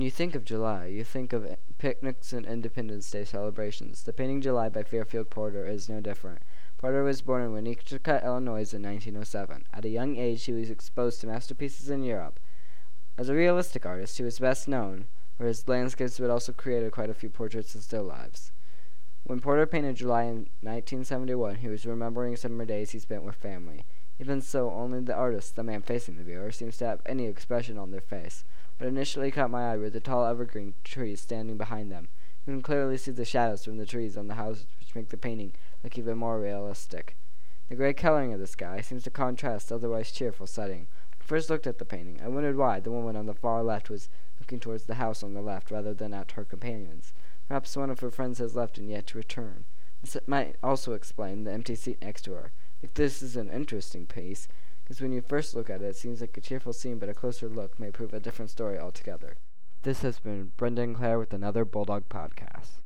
When you think of July, you think of picnics and Independence Day celebrations. The painting July by Fairfield Porter is no different. Porter was born in Winnetka, Illinois in 1907. At a young age, he was exposed to masterpieces in Europe. As a realistic artist, he was best known for his landscapes, but also created quite a few portraits and still lifes. When Porter painted July in 1971, he was remembering summer days he spent with family. Even so, only the artist, the man facing the viewer, seems to have any expression on their face. What initially caught my eye were the tall evergreen trees standing behind them. You can clearly see the shadows from the trees on the houses, which make the painting look even more realistic. The gray coloring of the sky seems to contrast the otherwise cheerful setting. When I first looked at the painting, I wondered why the woman on the far left was looking towards the house on the left rather than at her companions. Perhaps one of her friends has left and yet to return. This might also explain the empty seat next to her. I think this is an interesting piece, because when you first look at it, it seems like a cheerful scene, but a closer look may prove a different story altogether. This has been Brendan Clare with another Bulldog Podcast.